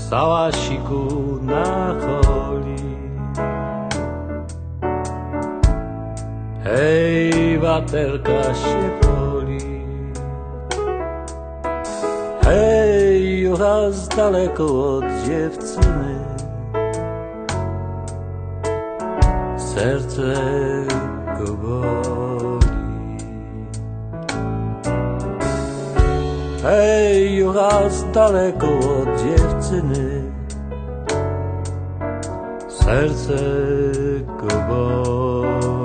sałasiku na choli. Hej, waterka się poli. Hej, juchas daleko od dziewczyny. Serce go boli. Hej, juchas daleko od dziewczyny. Serce go boli.